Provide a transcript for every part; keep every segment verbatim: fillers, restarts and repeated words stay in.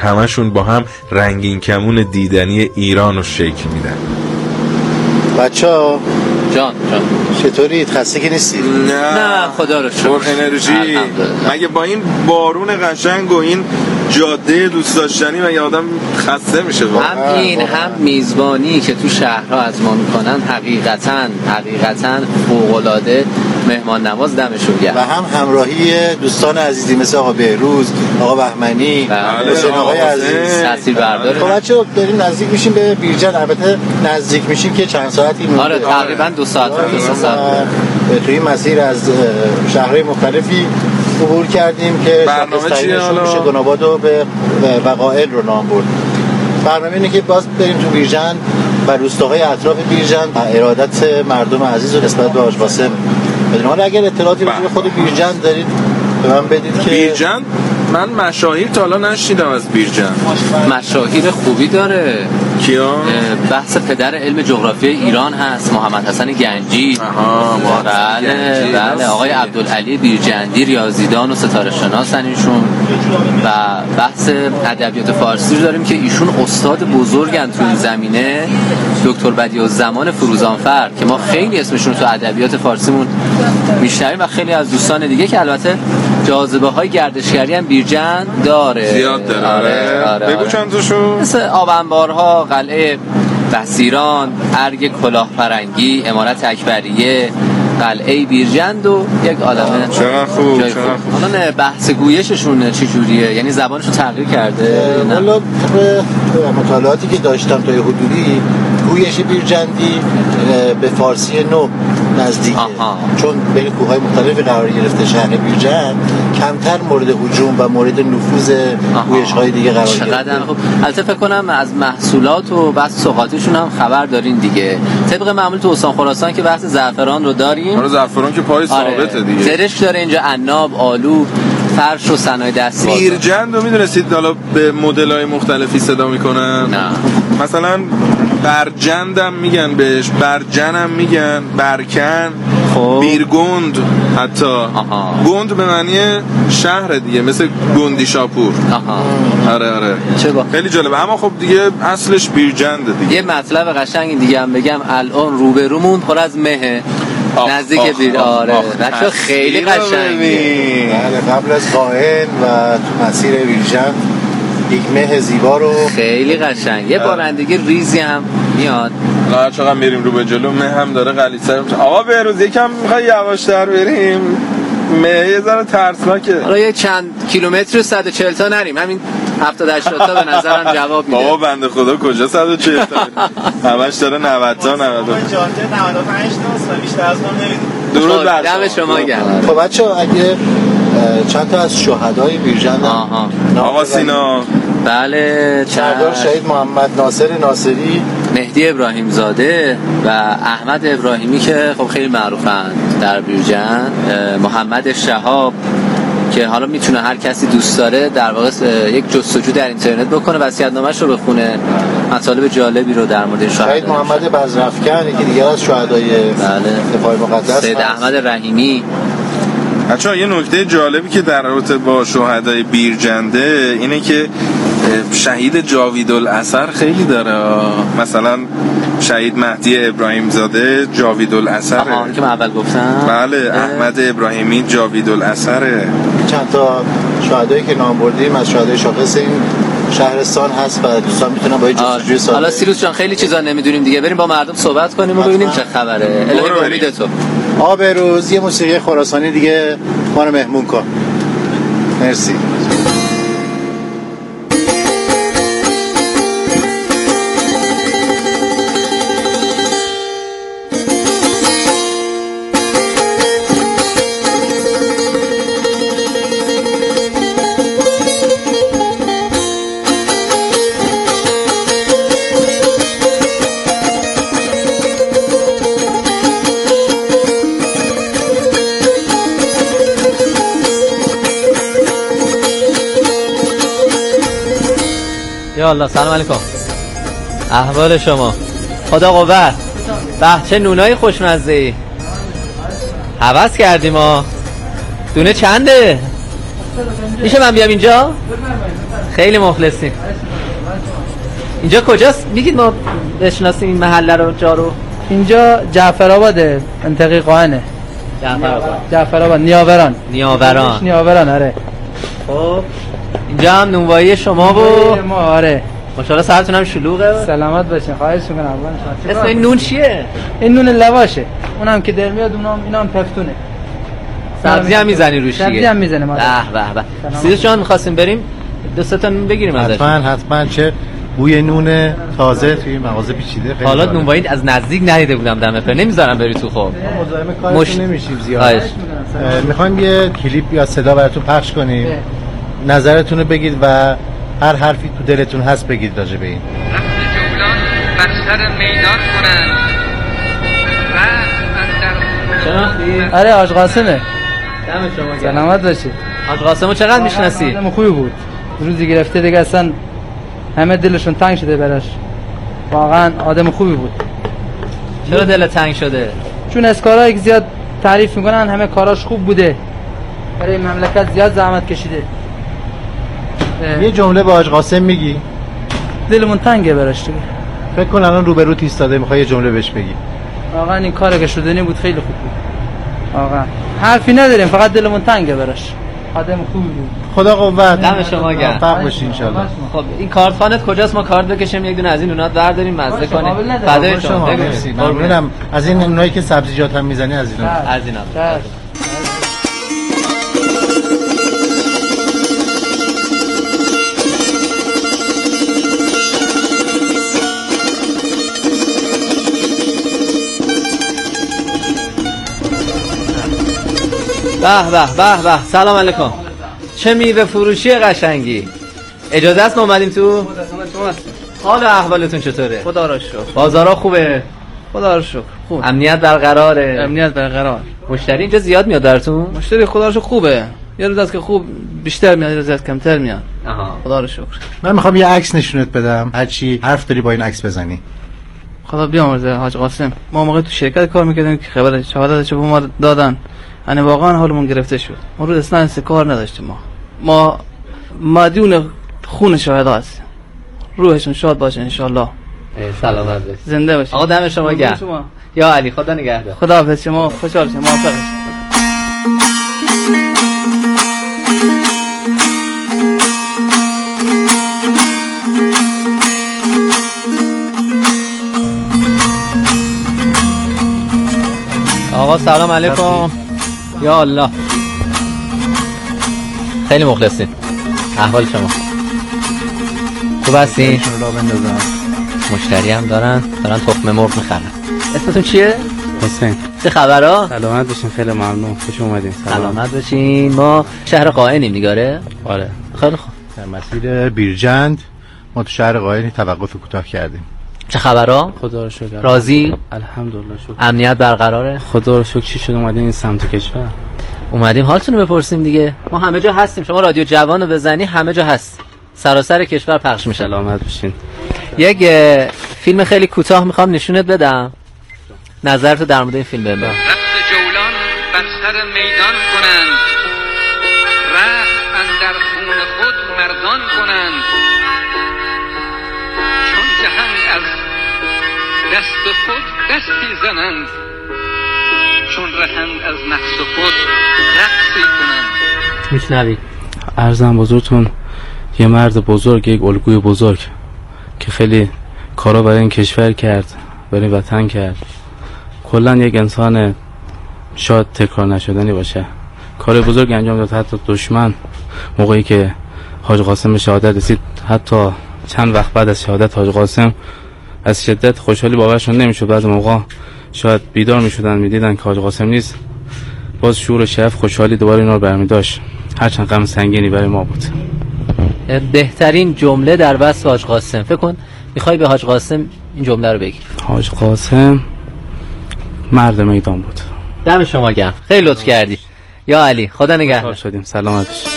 همشون با هم رنگین کمون دیدنی ایران رو شکل میدن. بچه‌ها جان جان چطورید؟ خسته که نیستید؟ نه نه خدا رو شکر، پر انرژی. مگه با این بارون قشنگ و این جاده دوست داشتنی مگه آدم خسته میشه؟ هم این هم میزبانی که تو شهرها از ما میکنن حقیقتا حقیقتا فوق‌العاده مهمان نواز دمشون گرم. و هم همراهی دوستان عزیزی مثل آقا بهروز، آقا بهمنی، حسین آقای عزیز تصویر برداره. خب بچه‌ها داریم نزدیک میشیم به بیرجند. البته نزدیک میشیم که چند ساعتی مونده. آره تقریبا دو ساعت دو ساعت توی مسیر از شهرهای مختلفی عبور کردیم که برنامه چیه حالا؟ شگناباد و به بقائل رو نام برد. برنامه اینه که باز بریم تو بیرجند و روستاهای اطراف بیرجند و ارادت مردم عزیز و نسبت به حاج قاسم بدونم. حالا اگر اطلاعاتی راجع به خود بیرجند دارید به من بدید که بیرجند من مشاهیر تا حالا نشنیدم از بیرجند. مشاهیر خوبی داره. کیا؟ بحث پدر علم جغرافی ایران هست، محمد حسن گنجی. آها بله بله آقای عبدالعلی بیرجندی ریاضیدان و ستاره شناسن ایشون. و بحث ادبیات فارسی رو داریم که ایشون استاد بزرگن تو این زمینه، دکتر بدیعالزمان فروزانفر که ما خیلی اسمشون تو ادبیات فارسیمون میشنویم و خیلی از دوستان دیگه که البته جاذبه های گردشگری هم بیرجند داره. زیاد داره. آره آره بگو چند تاشو. مثل آبنبارها، قلعه بحثیران، ارگ کلاهپرنگی، عمارت اکبریه، قلعه بیرجند و یک عالمه. چقدر خوب چقدر خوب. حالا بحث گویششون چجوریه؟ یعنی زبانشو تغییر کرده؟ والا طبق مطالعاتی که داشتم تا حدودی گویش بیرجندی به فارسی نو نزدیکه. آها. چون بین کوههای مختلفی قرار گرفته شهر بیرجند کمتر مورد هجوم و مورد نفوذ گویش‌های دیگه قرار گرفته. چقدر خوب. البته فکر کنم از محصولات و بحث سوغاتیشون هم خبر دارین دیگه. طبق معمول تو استان خراسان که بحث زعفران رو داریم. آره زعفران که پای ثابته آره. دیگه. زرش داره اینجا، عناب، آلو، فرش و صنایع دستی. بیرجند رو میدونستید حالا به مدل‌های مختلفی صدا میکنن؟ نه. مثلا برجندم میگن بهش، برجنم میگن، برکن، خب. بیرگند حتی. آها. گند به معنی شهر دیگه، مثل گندی شاپور. آها. آره آره. چه با؟ خیلی جالبه. اما خب دیگه اصلش بیرجنده دیگه. یه مطلب قشنگ دیگه هم بگم، الان روبرومون پر از مه نزدیک بیر. آره بچه‌ها خیلی قشنگه. بله قبل از قائل و تو مسیر بیرجند یک مه زیبا رو خیلی قشنگ. یه بارندگی ریزی هم میاد. نه چقدر میریم رو به جلو مه هم داره غلیظ‌تر. آقا بهروز یکم میخوای یواش‌تر بریم؟ مه یه ذره ترسناکه. حالا یه چند کیلومتر صد و چهل تا نریم، همین هفتاد هشتاد تا به نظرم جواب میده. بابا بنده خدا کجا صد و چهل تا همش داره نود تا نود و پنج تا بیشتر از ما نمیدونم. درود بر دم شما گرم. خب بچه‌ها اگه چند تا از شهدای بیرجند آقا سینا، بله، سردار شهید محمد ناصر ناصری، مهدی ابراهیم زاده و احمد ابراهیمی که خب خیلی معروفن در بیرجند، محمد شهاب که حالا میتونه هر کسی دوست داره در واقع یک جستجو در اینترنت بکنه، وصیت‌نامه‌اش رو بخونه، مطالب جالبی رو در مورد شهدا. شهید محمد بزرافکن که دیگه از شهدای بله دفاع مقدس، سید احمد رحیمی. بچه‌ها یه نکته جالبی که در رابطه با شهدای بیرجنده اینه که شهید جاویدالاثر خیلی داره. مثلا شهید مهدی ابراهیم زاده جاویدالاثره. آها که من اول گفتم. بله احمد ابراهیمی جاویدالاثره. چند تا شهدایی که نام بردیم از شهدای شاخص این شهرستان هست و دوستان میتونن با جستجوی ساده. حالا سیروس جان خیلی چیزا نمیدونیم دیگه، بریم با مردم صحبت کنیم و ببینیم چه خبره. الهی به امید تو. آ بهروز یه موسیقی خراسانی دیگه ما رو مهمون کن. مرسی. یا الله، سلام علیکم. احوال شما؟ خدا قوت. به چه نونای خوشمزه‌ای. حوض کردیم ها. دونه چنده؟ میشه من بیام اینجا؟ خیلی مخلصیم. اینجا کجاست؟ میگید ما بشناسیم این محله رو جا رو؟ اینجا جعفرآباده، منطقه قائنه. جعفرآباد. جعفرآباد نیاوران. نیاوران. نیاوران آره. خب اینجا هم نونوایی شما و ما آره. ماشاءالله سرتون هم شلوغه. سلامت باشین. خواهش میکنم. اول اسم این نون چیه؟ این نون لواشه. اونم که در میاد اونم اینم پفتونه. سبزی هم میزنی روش دیگه. سبزی هم میزنه ما. به به به. سیدش جان می‌خواستیم بریم دو سه تا نون بگیریم ازش. حتما حتما چه بوی نون تازه توی مغازه پیچیده. حالا نونوایی از نزدیک ندیده بودم دم پر نمیذارم بری تو. خب مزاحم کارتون مش... نمیشیم زیاد. میخوایم یه کلیپ یا صدا براتون پخش کنیم. نظرتون رو بگید و هر حرفی تو دلتون هست بگید راجع به این. جولان بر سر میدان کنند شناختی؟ آره حاج قاسمه. دم شما گرم. سلامت باشید. حاج قاسمو چقدر میشناسی؟ آدم خوبی بود. روزی گرفته دیگه اصلا همه دلشون تنگ شده براش. واقعا آدم خوبی بود. چرا دل تنگ شده؟ چون از کارهایی که زیاد تعریف میکنن همه کاراش خوب بوده. برای مملکت زیاد زحمت کشیده. یه جمله به حاج قاسم میگی؟ دلمون تنگه براش دیگه. فکر کن الان روبرو ایستاده میخوای یه جمله بهش بگی. واقعا این کاری که شدنی بود خیلی خوب بود. واقعا حرفی نداریم فقط دلمون تنگه براش. آدم خوبی بود. خدا قوت. دم شما گرم. موفق باشی ان شاء الله. خب این کارت خانت کجاست؟ ما کارت بکشیم یک دونه از این نونات برداریم مزه کنیم. فدای شما. مرسی. ممنونم از این نونایی که سبزیجات هم میزنی از اینا. از اینا. به به به به. سلام علیکم. چه میوه فروشی قشنگی. اجازه است ما اومدیم تو؟ حال احوالتون چطوره؟ خدا را شکر. بازارا خوبه؟ خدا را شکر. خوب. امنیت برقراره؟ امنیت برقرار. مشتری اینجا زیاد میاد درتون؟ مشتری خدا را شکر خوبه. یه روز است که خوب بیشتر میاد، یه روز است کمتر میاد. آها. خدا را شکر. من میخوام یه عکس نشونت بدم. هر چی حرف داری با این عکس بزنی. خدا بیامرزه حاج قاسم. ما موقع تو شرکت کار میکردیم که خبر شهادتش به ما دادن. یعنی واقعا حالمون گرفته شد. ما رو اصلا کار نداشتیم. ما ما مدیون خون شهدا هستیم. روحشون شاد باشه ان شاء الله. سلامت باشید. زنده باشید. آقا دم شما گرم. یا علی خدا نگهدار. خدا حافظ. شما خوشحال شید. موفق باشید. آقا سلام علیکم. یا الله. خیلی مخلصین. احوال شما خوب هستین؟ مشتری هم دارن دارن تخم مرغ میخرن. اسمتون چیه؟ حسین. چه خبرها؟ سلامت باشین. خیلی ممنون. خوش اومدین. سلامت باشین. ما شهر قائنیم دیگاره؟ آره. خیلی خوب. در مسیر بیرجند ما تو شهر قائنی توقف کوتاه کردیم. چه خبرها؟ خدا رو شکر. راضی؟ الحمدلله شکر. امنیت برقراره؟ خدا رو شکر. چی شد اومدین این سمت کشور؟ اومدیم حالتون رو بپرسیم دیگه. ما همه جا هستیم. شما رادیو جوان رو بزنی همه جا هست. سراسر کشور پخش میشه. سلامت باشین. یک فیلم خیلی کوتاه میخوام نشونت بدم. نظرتو در مورد این فیلم بهم بگو. رقص جولان بر سر میدان کنند رقص اندر خون خود مردان کنند چون جهان از دست خود دستی زنند چون رهند از نفس خود رقصی کنند. میشنوی؟ عرضم بزرگتون یه مرد بزرگ، یک الگوی بزرگ که خیلی کارا برای این کشور کرد، برای وطن کرد. کلا یک انسان شاید تکرار نشدنی باشه. کار بزرگ انجام داد. حتی دشمن موقعی که حاج قاسم به شهادت رسید، حتی چند وقت بعد از شهادت حاج قاسم، از شدت خوشحالی باورشون نمیشد. بعضی موقع شاید بیدار میشدن میدیدن که حاج قاسم نیست، باز شور و شعف خوشحالی دوباره اینا رو برمی داشت. هرچند غم سنگینی برای ما بود. بهترین جمله در وصف حاج قاسم، فکر کن میخوای به حاج قاسم این جمله رو بگی. حاج قاسم مرد میدان بود. دم شما گرم. خیلی لطف کردی. یا علی خدا نگهدار. شدیم. سلامت باشید.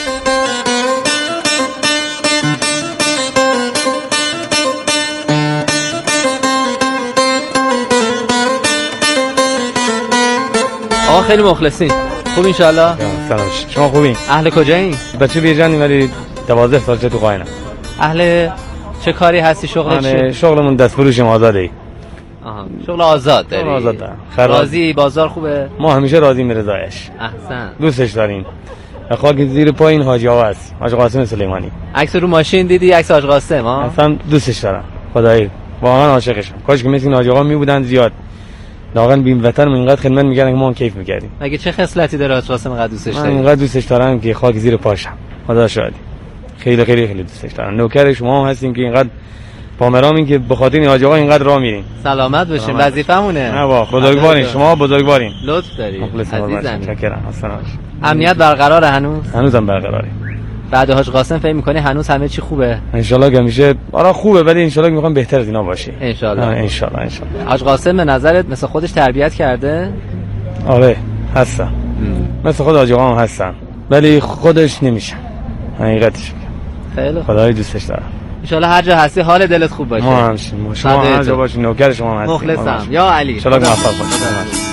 آقا خیلی مخلصین. خوب ان شاء الله. سلامش. شما خوبین؟ اهل کجایین؟ بچه بیرجندیم ولی دوازده سالشه تو قاینم. اهل چه کاری هستی؟ شغل چیه؟ شغلمون دست فروشیم، آزاده ای. آها، شغل آزاد داری؟ آزاد دارم. راضی؟ بازار خوبه؟ ما همیشه راضیم رضایش. احسن. دوستش داریم. خاک زیر پای این حاجی آقا است، حاج قاسم سلیمانی. عکس رو ماشین دیدی؟ عکس حاج قاسم ها؟ اصلا دوستش دارم. خدایی واقعا عاشقشم. کاش که مثل این حاجی آقا می بودن زیاد. واقعا بیم وطن اینقدر خدمت می‌کردن که ما هم کیف می‌کردیم. مگه چه خصلتی داره حاج قاسم اینقدر دوستش داری؟ من اینقدر دوستش دارم که خاک زیر پاشم. خدا شاهد. خیلی خیلی خیلی دوستش دارم. نوکر شما هم هستین که اینقدر پامرامین که به خاطر این حاج آقا اینقدر راه میرین. سلامت باشین، وظیفمونه. نه با بزرگوارین، شما بزرگوارین. لطف داری. عزیزم. شکرم. اصلا. امنیت برقراره هنوز؟ هنوزم برقراره. بعد حاج قاسم فکر می‌کنی هنوز همه چی خوبه؟ ان شاءالله که میشه. آره خوبه ولی ان شاءالله می‌خوام بهتر از اینا باشه. ان شاءالله. ان شاءالله ان شاءالله. حاج قاسم به نظرت مثل خودش تربیت کرده؟ آره هستن. مثل خود حاج آقا هم هستن. ولی خودش نمیشه. حقیقتش. خیلی خدای دوستش دارم. ان شاءالله هر جا هستی حال دلت خوب باشه. ما همشیم. ما شما هر جا باشین نوکر شما هستیم. مخلصم. یا علی. ان شاءالله موفق باشید.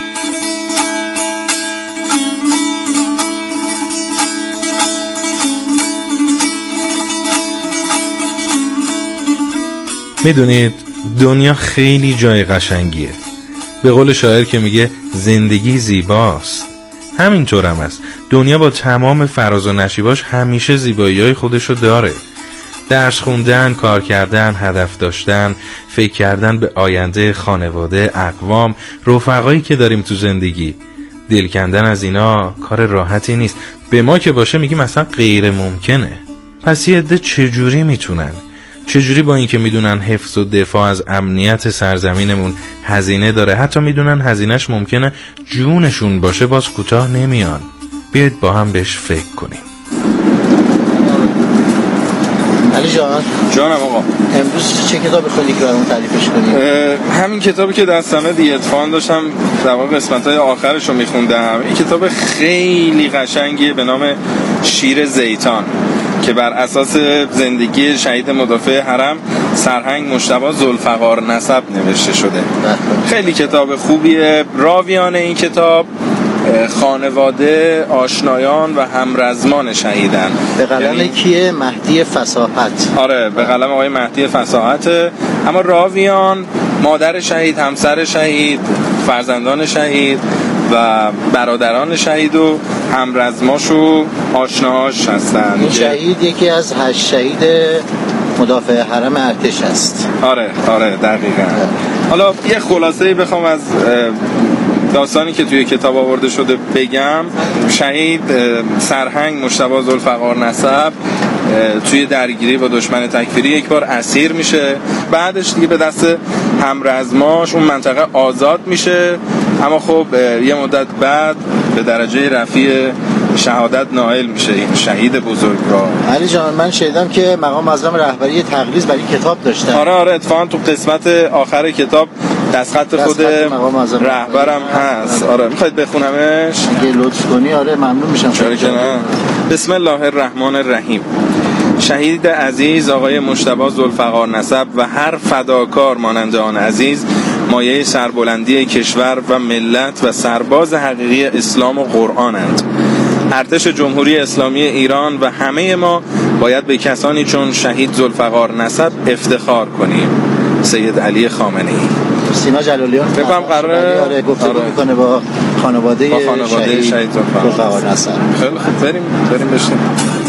میدونید دنیا خیلی جای قشنگیه. به قول شاعر که میگه زندگی زیباست، همینطور هم است. دنیا با تمام فراز و نشیباش همیشه زیبایی‌های خودشو داره. درس خوندن، کار کردن، هدف داشتن، فکر کردن به آینده، خانواده، اقوام، رفقایی که داریم تو زندگی. دل کندن از اینا کار راحتی نیست. به ما که باشه میگیم مثلا غیر ممکنه. پس یه عده چجوری میتونن؟ چجوری با اینکه میدونن حفظ و دفاع از امنیت سرزمینمون هزینه داره، حتی میدونن هزینهش ممکنه جونشون باشه، باز کوتاه نمیان؟ بیاید با هم بهش فکر کنیم. علی جان. جانم آقا. امروز چه کتابی خوندی که برامون تعریفش کنی؟ همین کتابی که دستمه دی اتفاقا داشتم در واقع قسمت‌های آخرش رو میخوندم. این کتاب خیلی قشنگیه به نام شیر زیتان که بر اساس زندگی شهید مدافع حرم سرهنگ مجتبی ذوالفقار نسب نوشته شده. خیلی کتاب خوبیه. راویان این کتاب خانواده، آشنایان و همرزمان شهیدن. به قلم یعنی... کیه؟ مهدی فصاحت. آره به قلم آقای مهدی فصاحت. اما راویان مادر شهید، همسر شهید، فرزندان شهید و برادران شهید و همرزماش و آشناهاش هستن. این شهید یکی از هشت شهید مدافع حرم ارتش است. آره آره دقیقاً. حالا یه خلاصه‌ای بخوام از داستانی که توی کتاب آورده شده بگم. شهید سرهنگ مجتبی ذوالفقار نسب توی درگیری با دشمن تکفیری یک بار اسیر میشه، بعدش دیگه به دست همرزماش اون منطقه آزاد میشه، اما خب یه مدت بعد به درجه رفیع شهادت نائل میشه این شهید بزرگوار. علی جان من شنیدم که مقام معظم رهبری تقریض برای کتاب داشتن. آره آره اتفاقا تو قسمت آخر کتاب دستخط خود رهبرم هست. آره میخواید بخونمش؟ اگه لطف کنی آره ممنون میشم. چرا که نه. بسم الله الرحمن الرحیم. شهید عزیز آقای مجتبی ذوالفقار نسب و هر فداکار مانند آن عزیز مایه سربلندی کشور و ملت و سرباز حقیقی اسلام و قرآنند. ارتش جمهوری اسلامی ایران و همه ما باید به کسانی چون شهید ذوالفقار نسب افتخار کنیم. سید علی خامنه‌ای. سینا جلالیان بفهم قراره آره گفتگو میکنه با خانواده, با خانواده شهید ذوالفقار نسب. خیلی خوب بریم بریم بشیم.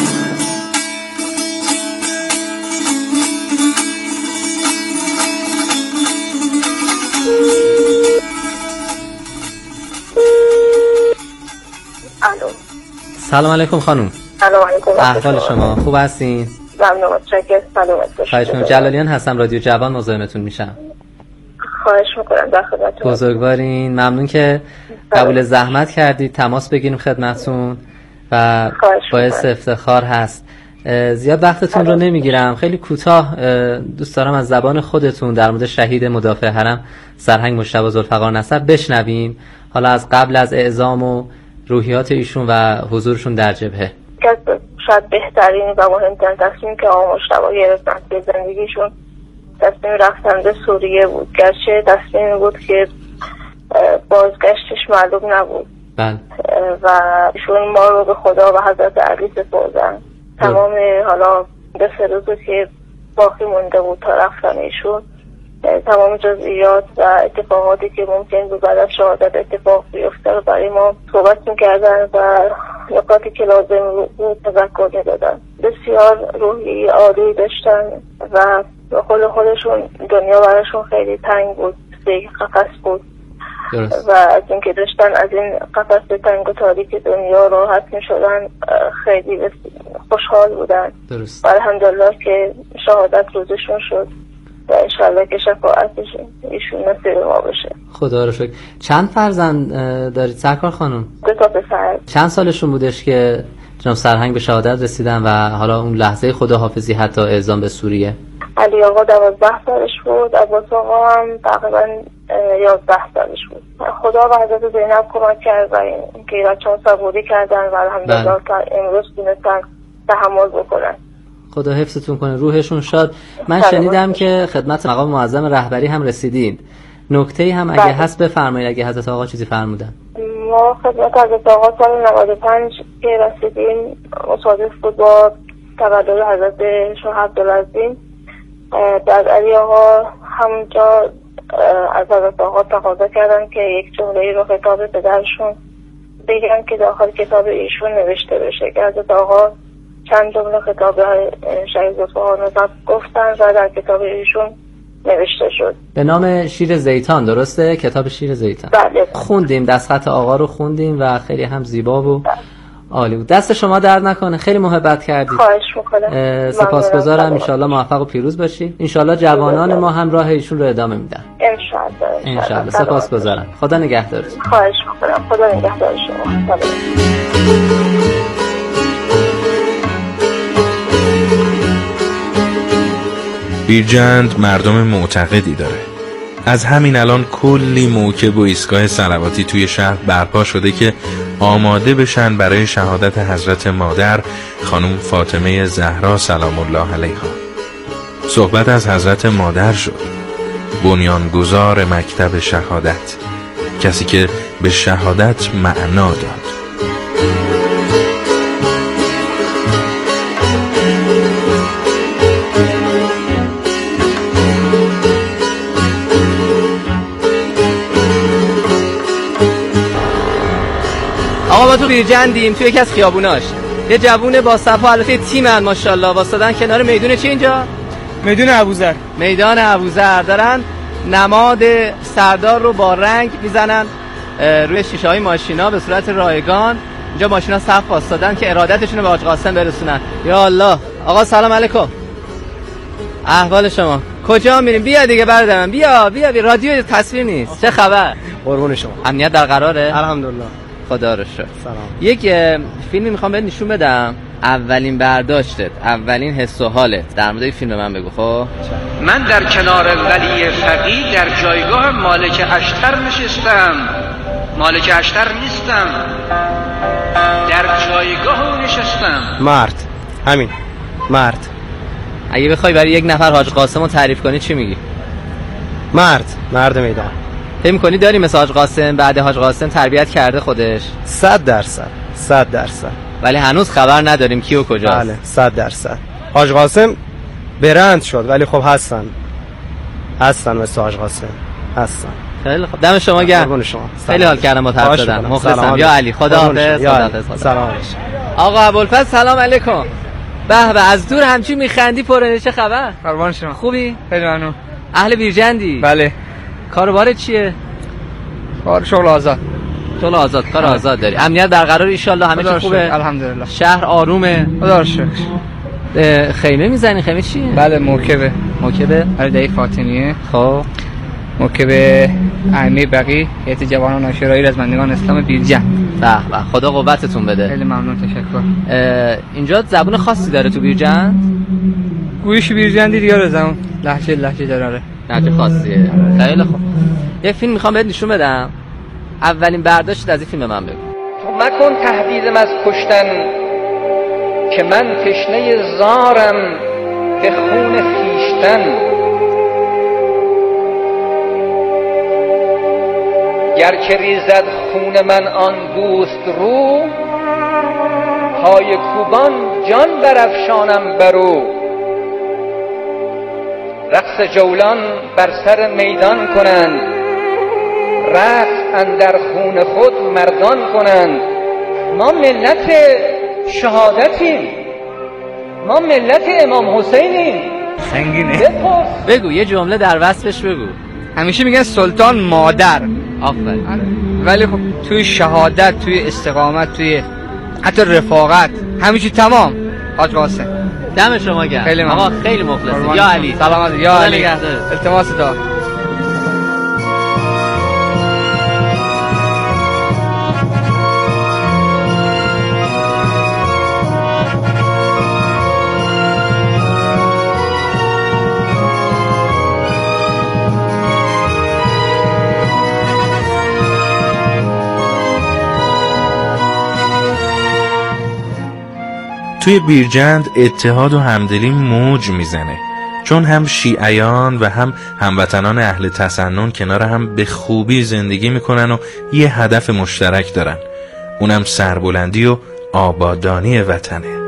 سلام علیکم خانم. سلام علیکم. احوال شما خوب هستین؟ ممنون متشکرم. سلامت باشید. خواهش می‌کنم. جلالیان هستم، رادیو جوان مزاحمتون میشم. خواهش می‌کنم در خدمتتون. بزرگوارین. ممنون که قبول زحمت کردید تماس بگیریم خدمتتون و باعث افتخار هست. زیاد وقتتون رو نمیگیرم، خیلی کوتاه دوست دارم از زبان خودتون در مورد شهید مدافع حرم سرهنگ مجتبی ذوالفقار نسب بشنویم، حالا از قبل از اعزام و روحیات ایشون و حضورشون در جبهه. شاید بهترین و مهمترین تصمیم که آقا مجتبی گرفتن به زندگیشون تصمیم رفتن به سوریه بود، گرچه تصمیم بود که بازگشتش معلوم نبود. بله. و ایشون ما رو به خدا و حضرت علی سپردن. تمام حالا به سه روزی که باقی مونده بود تا رفتن ایشون، تمام جزئیات و اتفاقاتی که ممکن بود بعد از شهادت اتفاق بیفته رو برای ما صحبت می‌کردن و نکاتی که لازم بود تذکر می‌دادن. بسیار روحی عالی داشتن و به قول خودشون دنیا براشون خیلی تنگ بود، یک قفس بود. درست. و از اینکه داشتن از این قفس تنگ و تاریک دنیا راحت می‌شدن خیلی خوشحال بودن. درست. و الحمدلله که شهادت روزشون شد و انشالله که شفاعتش ایشون نصیب ما بشه. خدا رو شکر. چند فرزند دارید سرکار خانم؟ دو تا پسر. چند سالشون بودش که جناب سرهنگ به شهادت رسیدن و حالا اون لحظه خداحافظی حتی اعزام به سوریه؟ علی آقا دوازده سالش بود، عباس آقا هم تقریبا یازده سالش بود. خدا و حضرت زینب کمک کرد و اینکه بچه‌ها صبوری کردن و الحمدلله تا امروز تونستن تحمل بکنن. خدا حفظتون کنه، روحشون شاد. من شنیدم که خدمت مقام معظم رهبری هم رسیدین. نکته‌ای هم اگه هست بفرمایید، اگه حضرت آقا چیزی فرمودن. ما خدمت حضرت آقا سال نود و پنج که رسیدیم مصادف بود با تولد حضرت شاه عبدالعظیم. در علی آقا همونجا از حضرت آقا تقاضا کردن که یک جمله‌ای رو خطاب پدرشون بگن که داخل کتاب ایشون نوشته بشه که حضرت آقا چند جمله خطاب شهید اصفهان رو گفتن و در کتاب ایشون نوشته شد به نام شیر زیتان. درسته؟ کتاب شیر زیتان. بله. خوندیم، دستخط آقا رو خوندیم و خیلی هم زیبا و عالی بود. دست شما درد نکنه، خیلی محبت کردید. خواهش میکنم. سپاسگزارم. ان شاءالله موفق و پیروز باشید. ان شاءالله جوانان ما هم راه ایشون رو ادامه میدن. ان شاءالله. ان شاءالله. سپاسگزارم. خدا نگهدارتون. خواهش میکنم. خدا نگهدار شما. بیرجند مردم معتقدی داره. از همین الان کلی موکب و ایستگاه صلواتی توی شهر برپا شده که آماده بشن برای شهادت حضرت مادر خانم فاطمه زهرا سلام الله علیها. صحبت از حضرت مادر شد، بنیانگذار مکتب شهادت، کسی که به شهادت معنا داد. آقا ما تو بیرجندیم، تو یکی از خیابوناش یه جوون با صفا، البته تیمن ماشاءالله، واسطادن کنار میدون چی اینجا؟ میدون ابوذر. میدان ابوذر دارن نماد سردار رو با رنگ میزنن روی شیشه های ماشینا به صورت رایگان. اینجا ماشینا صف واسطادن که ارادتشون رو به حاج قاسم برسونن. یا الله. آقا سلام علیکم. احوال شما؟ کجا میریم؟ بیا دیگه برادرم، بیا بیا بیا. رادیو تصویر نیست. چه خبر؟ قربون شما. امنیت در قراره؟ الحمدلله. خدا رو شکر. سلام. یک فیلمی میخوام بهت نشون بدم، اولین برداشتت، اولین حس و حالت در مورد این فیلم من بگو. خب من در کنار ولی فقیه در جایگاه مالک اشتر نشستم. مالک اشتر نیستم، در جایگاه او نشستم. مرد، همین مرد. اگه بخوای برای یک نفر حاج قاسم رو تعریف کنی چی میگی؟ مرد، مرد میدان. فکر می‌کنی داری مثل حاج قاسم بعد حاج قاسم تربیت کرده خودش؟ صد درصد صد درصد. ولی هنوز خبر نداریم کی و کجاست. بله صد درصد. حاج قاسم برند شد ولی خب هستن هستن مثل حاج قاسم هستن. خیلی خوب، دم شما گرم. خیلی حال کردم با طرف دادن. مخلصم. یا علی خداحافظ. سلام. آقا ابوالفضل سلام علیکم. به به، از دور همچین میخندی پرنده، چه خبر؟ قربان شما. خوبی؟ خیلی ممنون. اهل بیرجندی؟ بله. کاروبارت چیه؟ کار شغل آزاد. شغل آزاد، کار آزاد داری. امنیت برقرار ان شاء الله، همه چی خوبه؟ الحمدلله. شهر آرومه؟ خدا رو شکر. خیمه میزنی؟ خیمه چیه؟ بله موکبه. موکبه؟ آره دایی فاطمیه. خب موکبه امی بقی هیئت جوانان آشورایی رزمندگان اسلام بیرجند. به به، خدا قوتتون بده. خیلی ممنون، تشکر. اینجا زبون خاصی داره تو بیرجند؟ گویش بیرجندی دیگه رو زبون لهجه لهجه داره. لهجه خاصیه. خیلی خوب. یه فیلم میخوام بهت نشون بدم. اولین برداشت از این فیلم من بگو. تو مکن تهدیدم از کشتن که من تشنه زارم به خون خویشتن. گر که ریزد خون من آن دوست رو، پای کوبان جان برافشانم برو. رقص جولان بر سر میدان کنند، رقص اندر خون خود مردان کنند. ما ملت شهادتیم، ما ملت امام حسینیم. سنگینه. بگو یه جمله در وصفش بگو. همیشه میگن سلطان مادر، آفرین. ولی خب توی شهادت، توی استقامت، توی حتی رفاقت، همیشه تمام. حاج قاسم دم شما گرم. خیلی ممنون. آقا خیلی مخلصی. یا علی سلامت. یا علی التماس دعا. توی بیرجند اتحاد و همدلی موج میزنه، چون هم شیعیان و هم هموطنان اهل تسنن کنار هم به خوبی زندگی میکنن و یه هدف مشترک دارن، اونم سربلندی و آبادانی وطنه.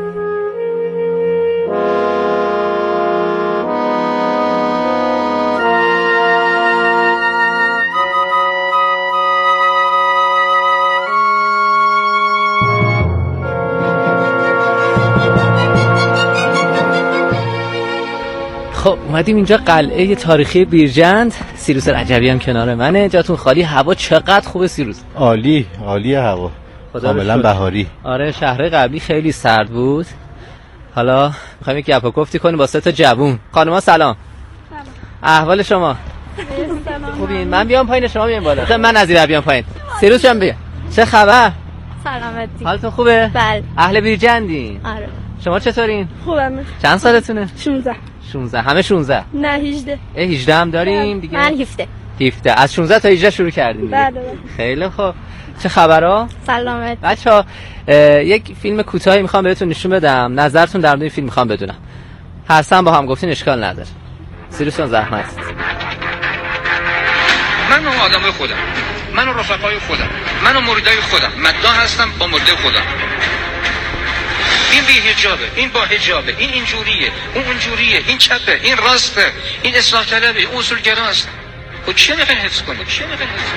خب اومدیم اینجا قلعه تاریخی بیرجند. سیروس رجبی هم کنار منه، جاتون خالی. هوا چقدر خوبه سیروس. عالی عالی هوا، کاملا بهاری. آره شهر قبلی خیلی سرد بود. حالا میخوایم یک گپ و گفتی کنیم با سه تا جوون. خانوما سلام. سلام. احوال شما؟ سلام. خوبین؟ من بیام پایین شما بیاین بالا. من از این بیام پایین. سیروس جان بیا. چه خبر؟ سلامتی. حالتون خوبه؟ بله. اهل بیرجندین؟ آره. شما چطورین؟ خوبم. چند سالتونه؟ شانزده. شانزده. همه شانزده؟ نه هجده. اه هجده هم داریم دیگه؟ من هفده. هفده. از شانزده تا هجده شروع کردیم دیگه. بله. خیلی خوب. چه خبرها؟ سلامت. بچه‌ها یک فیلم کوتاهی میخوام بهتون نشون بدم، نظرتون در مورد این فیلم میخوام بدونم. هر سه با هم گفتین اشکال نداره. سیروسون زحمت. من و آدمای خودم، من و رفقای خودم، من و مریدای خودم، مداح هستم با مرید خودم. این بی حجابه، این با حجابه، این اینجوریه، اون اونجوریه، این چپه، این راسته، این اصلاح طلبه، اون اصولگراست. خب چی میخواین حفظ کنید؟ چی میخواین حفظ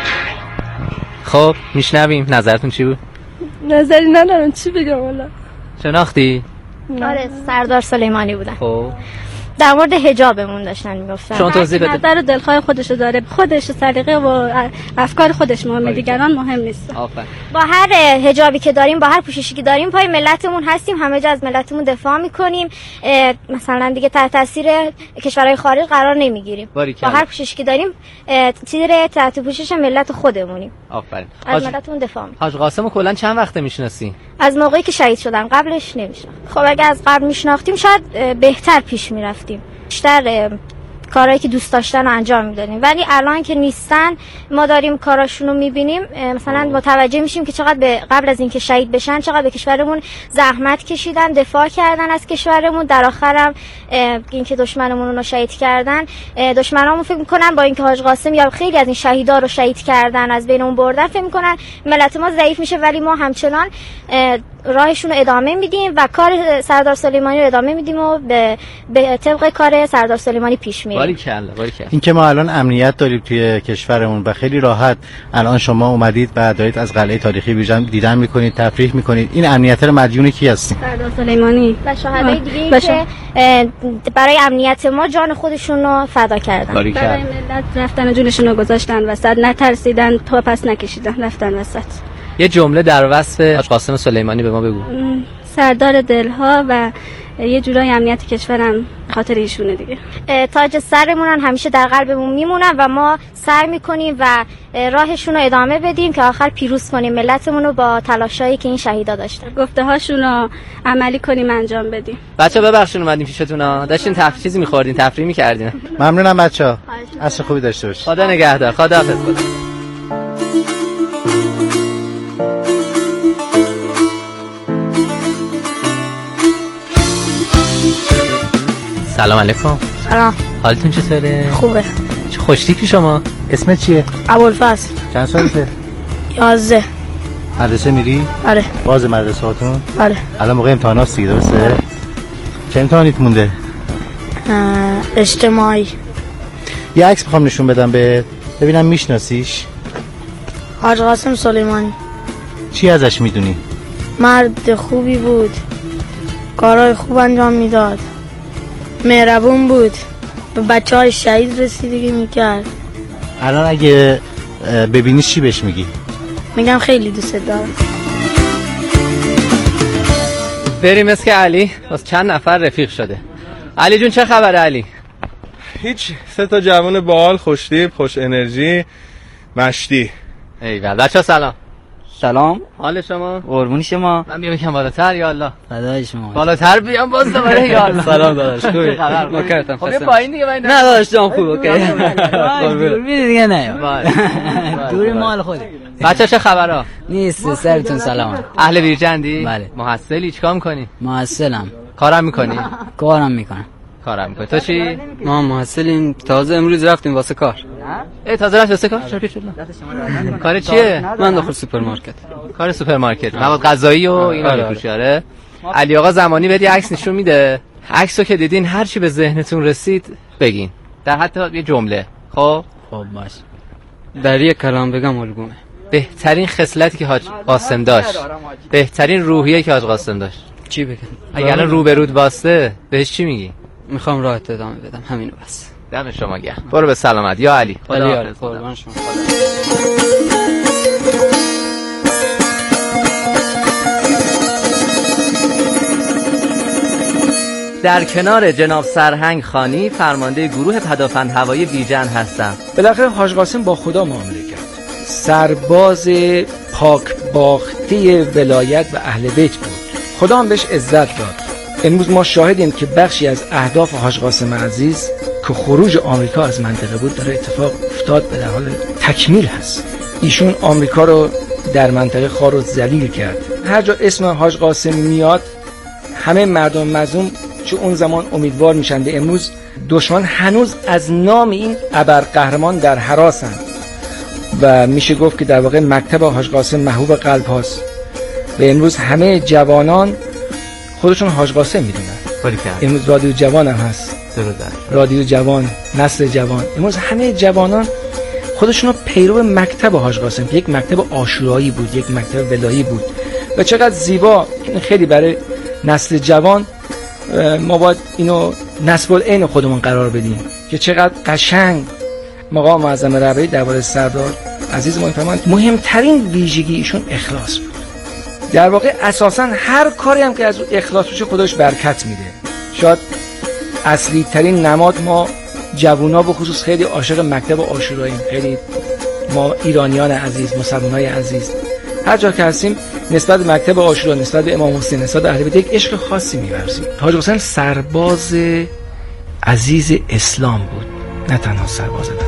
کنید؟ خب میشنویم، نظرتون چی بود؟ نظری ندارم، چی بگم والا. شناختی؟ آره سردار سلیمانی بودن. خب در مورد حجابمون داشتن میگفتن. شما توضیح بده. نظر و دلخواه خودشو داره، خودش سلیقه و افکار خودش مهمه، دیگران مهم نیست. آفرین. با هر حجابی که داریم، با هر پوششی که داریم، پای ملتمون هستیم، همه جا از ملتمون دفاع میکنیم. مثلا دیگه تحت تاثیر کشورهای خارج قرار نمیگیریم. با هر پوششی که داریم تیر تحت پوشش ملت خودمونیم. آفرین. از ملتمون دفاع میکنیم. حاج قاسمو کلا چند وقته میشناسی؟ از موقعی که شهید شدن، قبلش نمیشناختم. خب اگه از قبل میشناختیم شاید بهتر پیش میرفتیم، بیشتر کارهایی که دوست داشتن رو انجام میدادیم، ولی الان که نیستن ما داریم کاراشون رو میبینیم، مثلا متوجه میشیم که چقدر به قبل از اینکه شهید بشن چقدر به کشورمون زحمت کشیدن، دفاع کردن از کشورمون، در آخرم اینکه دشمنمون رو شهید کردن. دشمنامون فکر میکنن با اینکه حاج قاسم یا خیلی از این شهیدا رو شهید کردن، از بین اون بردن، فکر میکنن ملت ما ضعیف میشه، ولی ما همچنان راهشون رو ادامه میدیم و کار سردار سلیمانی رو ادامه میدیم و به, به طبق کار سردار سلیمانی پیش میریم. باریکلا باریکلا. این که ما الان امنیت داریم توی کشورمون و خیلی راحت الان شما اومدید و دارید از قلعه تاریخی بیرجند دیدن میکنید، تفریح میکنید، این امنیت رو مدیون کی هستید؟ سردار سلیمانی و شهدای دیگه که برای امنیت ما جان خودشون رو فدا کردن، باریکلا. برای ملت رفتن جونشون رو گذاشتن وسط، نترسیدن، تو پس نکشیدن، رفتن وسط. یه جمله در وصف حاج قاسم سلیمانی به ما بگو. سردار دلها و یه جورای امنیت کشورم خاطر ایشونه دیگه. تاج سرمونن، همیشه در قلبمون میمونن و ما سعی میکنیم و راهشون رو ادامه بدیم که آخر پیروز کنیم ملتمون رو با تلاشایی که این شهیدا داشتن. گفته هاشون رو عملی کنیم، انجام بدیم. بچه‌ها ببخشید اومدیم پیشتون ها، داشتین تفریح چیزی می‌خوردین، تفریح می‌کردین. ممنونم بچه‌ها، عصر خوبی داشته باشید. خدا نگهدار. خداحافظ. خدا. سلام علیکم. سلام. حالتون چطوره؟ خوبه. چه خوشتیپی شما؟ اسمت چیه؟ ابوالفضل. چند سالته؟ یازده. مدرسه میری؟ آره. باز مدرسه هاتون؟ آره. الان موقع امتحانات دیگه درسته؟ چه امتحانیت مونده؟ اجتماعی. یه عکس میخوام نشون بدم به ببینم میشناسیش؟ حاج قاسم سلیمانی. چی ازش میدونی؟ مرد خوبی بود، کارهای خوب انجام میداد، مهربون بود، به بچه های شهید رسیدگی میکرد. الان اگه ببینیش چی بهش میگی؟ میگم خیلی دوست دارم. بریم اسم علی باز چند نفر رفیق شده. علی جون چه خبره علی؟ هیچ، سه تا جوان باحال، خوشتیپ، خوش انرژی، مشتی. ایول بچه‌ها سلام. سلام. حال شما؟ قربونی شما. من بیام یکم بالاتر یا الله. فدای شما. بالاتر بیام باز دوباره یا الله. سلام داداش. خوبی؟ نوکرتم. خب یه پایین دیگه من نه داداش جام خوب اوکی. دور میری دیگه نه. دوری مال خودی. بچه‌ها چه خبرها؟ نیست سرتون سلام. اهل بیرجندی؟ بله. محصلی چیکار می‌کنی؟ محصلم. کارم می‌کنی؟ کارم می‌کنم. کارم می‌کنی. تو چی؟ ما محصلیم، تازه امروز رفتیم واسه کار. ای تازه رفت واسه کار؟ کار چیه؟ من داخل سوپرمارکت. کار سوپرمارکت. مواد غذایی و اینا می‌فروشی آره؟ علی آقا زمانی بدی عکس نشون میده. عکسو که دیدین هر چی به ذهنتون رسید بگین. در حتی یه جمله. خب؟ خب باش. در یک کلام بگم الگومه. بهترین خصلتی که حاج قاسم داشت، بهترین روحیه که حاج قاسم داشت چی بگم؟ اگه الان رو به رود واسطه بهش چی میگی؟ میخوام راحت ادامه بدم، همینو بس. دم شما گرم. برو به سلامت یا علی. خدا حافظ. قربان شما. در کنار جناب سرهنگ خانی فرمانده گروه پدافند هوایی بیژن هستم. بالاخره حاج قاسم با خدا معامله کرد. سرباز پاک باخته ولایت و اهل بیت بود. خدا هم بهش عزت داد. امروز ما شاهدیم که بخشی از اهداف حاج قاسم عزیز که خروج آمریکا از منطقه بود داره اتفاق افتاد، به در حال تکمیل هست. ایشون آمریکا رو در منطقه خار و ذلیل کرد. هر جا اسم حاج قاسم میاد همه مردم مظلوم چه اون زمان امیدوار میشن به امروز. دشمن هنوز از نام این ابرقهرمان در هراسند و میشه گفت که در واقع مکتب حاج قاسم محبوب قلب هاست و امروز همه جوانان خودشون حاج قاسم میدونن. امروز رادیو جوان هم هست، رادیو جوان، نسل جوان، امروز همه جوانان خودشون رو پیرو مکتب حاج قاسم که یک مکتب عاشورایی بود، یک مکتب ولایی بود و چقدر زیبا. خیلی برای نسل جوان ما باید اینو نسب العین خودمون قرار بدیم که چقدر قشنگ مقام معظم رهبری درباره سردار عزیز ما فرمودند مهمترین ویژگی ایشون اخلاص بود. در واقع اساسا هر کاری هم که از اخلاص بشه خودش برکت میده. شاید اصلی ترین نماد ما جوونا به خصوص خیلی عاشق مکتب عاشوراییم، خیلی ما ایرانیان عزیز، مسلمانای عزیز هر جا که هستیم نسبت به مکتب عاشورا، نسبت به امام حسین، نسبت به اهل بیت یک عشق خاصی می‌ورزیم. حاج قاسم سرباز عزیز اسلام بود، نه تنها سرباز وطن.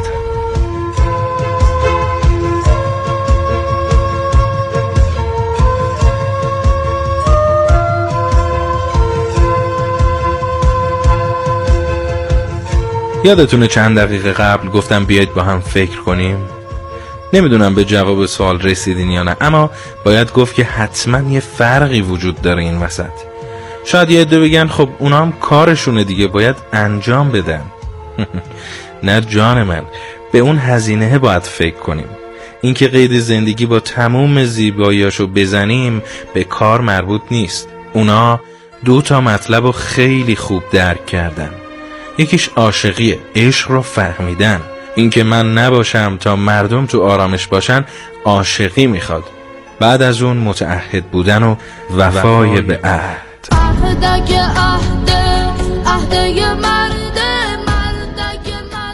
یادتونه چند دقیقه قبل گفتم بیایید با هم فکر کنیم؟ نمیدونم به جواب سوال رسیدین یا نه، اما باید گفت که حتما یه فرقی وجود داره این وسط. شاید یه عده بگن خب اونا هم کارشونه دیگه، باید انجام بدن. نه جان من، به اون هزینه باید فکر کنیم. اینکه قید زندگی با تموم زیباییاشو بزنیم به کار مربوط نیست. اونا دو تا مطلب رو خیلی خوب درک کردن. یکیش عاشقیه، عشق رو فهمیدن. اینکه من نباشم تا مردم تو آرامش باشن عاشقی میخواد. بعد از اون متعهد بودن و وفای به عهد. عهدک عهد عهد مرد مردک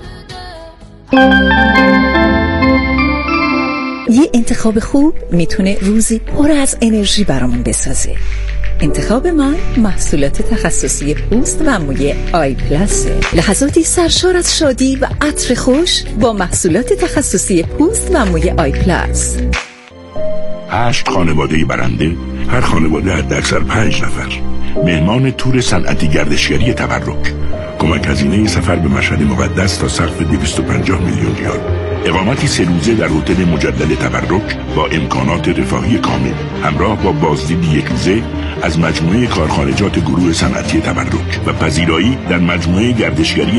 مرد. یه انتخاب خوب میتونه روزی پر از انرژی برامون بسازه. انتخاب من محصولات تخصصی پوست و موی آی پلاس. لحظاتی سرشار از شادی و عطر خوش با محصولات تخصصی پوست و موی آی پلاس. هشت خانواده برنده، هر خانواده حداکثر پنج نفر. مهمان تور صنعتی گردشگری تبرک. کمک هزینه سفر به مشهد مقدس تا سقف دویست و پنجاه میلیون ریال. اقامتی سه روزه در هتل مجدد تبرک با امکانات رفاهی کامل همراه با بازدید یک روزه از مجموعه کارخانجات گروه صنعتی تبرک و پذیرایی در مجموعه گردشگری